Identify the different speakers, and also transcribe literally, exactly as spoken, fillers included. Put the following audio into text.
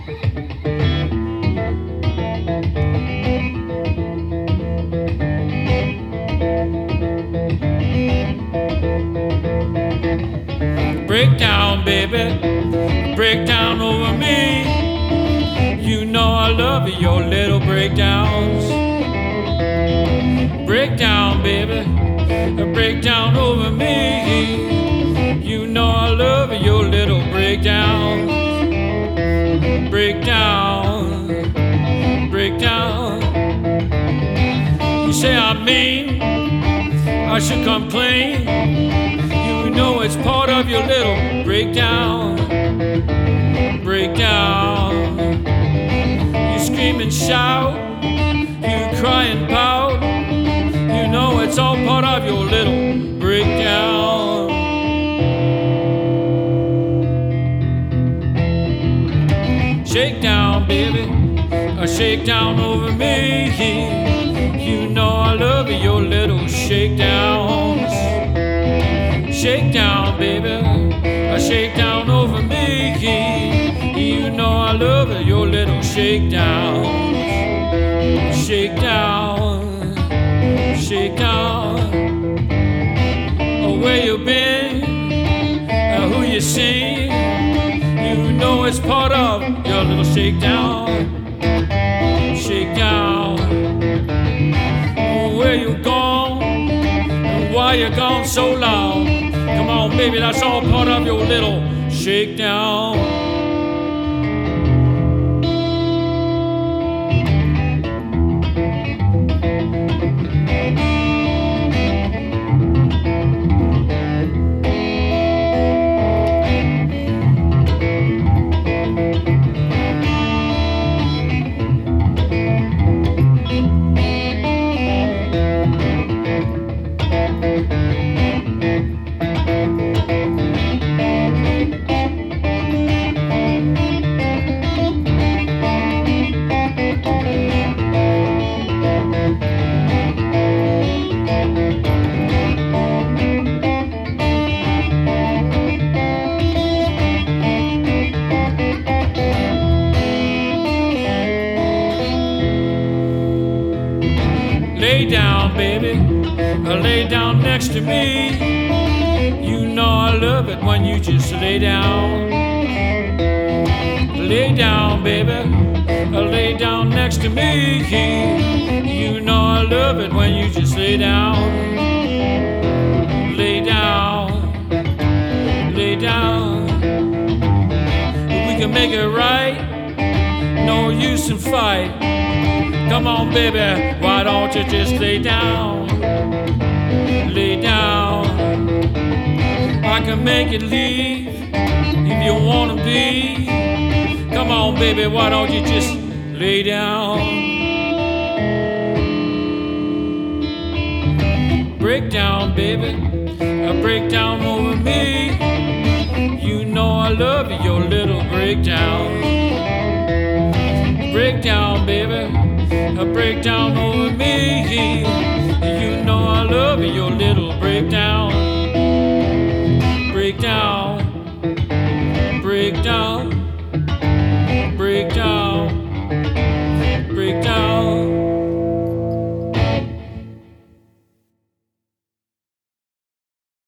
Speaker 1: Break down, baby, break down over me. You know I love your little breakdowns. Break down, baby, break down over me. You know I love your little breakdowns. Break down, break down. You say I'm mean, I should complain. You know it's part of your little breakdown. Breakdown. You scream and shout, you cry and pout. You know it's all part of your little breakdown. Shake down, baby, a shake down over me. You know I love your little shakedowns. Shake down, baby, a shake down over me. You know I love your little shakedowns. Shake down, shake down. Oh, where you been, uh, who you seen. You know it's part of your little shakedown. Shake down. Oh, where you gone, and why you gone so long. Come on, baby, that's all part of your little shakedown. Lay down, baby, lay down next to me. You know I love it when you just lay down. Lay down, baby, lay down next to me. You know I love it when you just lay down. Lay down, lay down. We can make it right, no use in fight. Come on, baby, why don't you just lay down? Lay down. I can make it leave if you wanna be. Come on, baby, why don't you just lay down? Break down, baby, break down over me. You know I love your little breakdown. Break down, baby, a breakdown over me. You know I love your little breakdown. Breakdown.